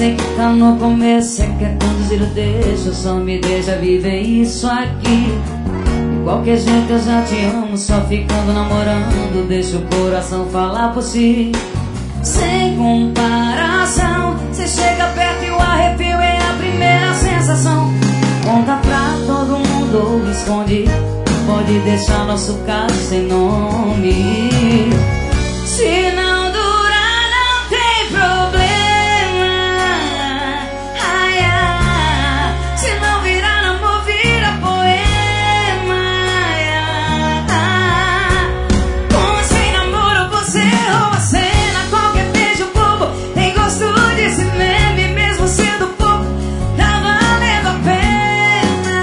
sei que tá no começo, você quer conduzir o deixo, só me deixa viver isso aqui. De qualquer jeito eu já te amo, só ficando namorando, deixa o coração falar por si. Sem comparação, você chega perto e o arrepio é a primeira sensação. Conta pra todo mundo ou esconde, pode deixar nosso caso sem nome. Se não durar, não tem problema. Ai, ai. Se não virar amor, vira poema. Ai, ai. Com sem namoro, você rouba a cena. Qualquer beijo bobo tem gosto de cinema. E mesmo sendo pouco, tá valendo a pena.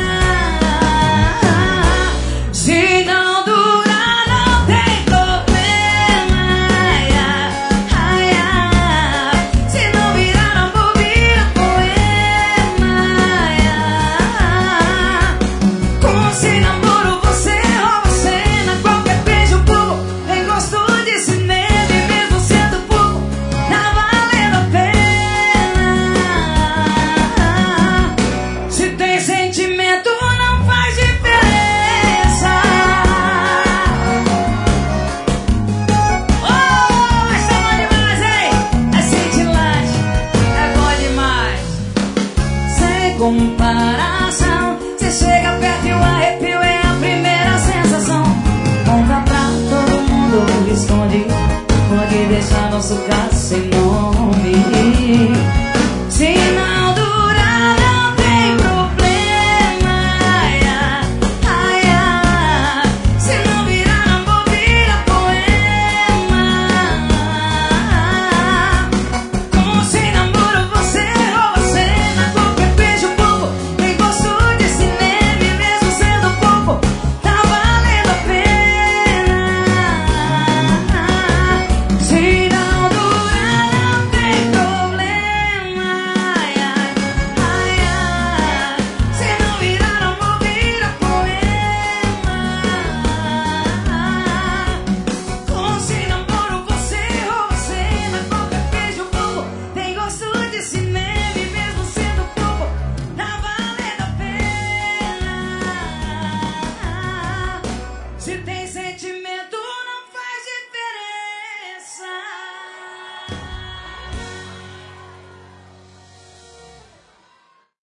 Se não durar, não tem problema. Ai, ai. Se não virar amor, vira poema. Ai, com sem namoro, você rouba a cena. Qualquer beijo bobo tem gosto de cinema. E mesmo sendo pouco, tá valendo a pena. Se tem sentimento, não faz diferença. Oh, isso é bom demais, hein? É cintilante, é bom demais. Sem comparação, você chega perto e o arrepio é a primeira sensação. Conta pra todo mundo, esconde, pode deixar nosso caso sem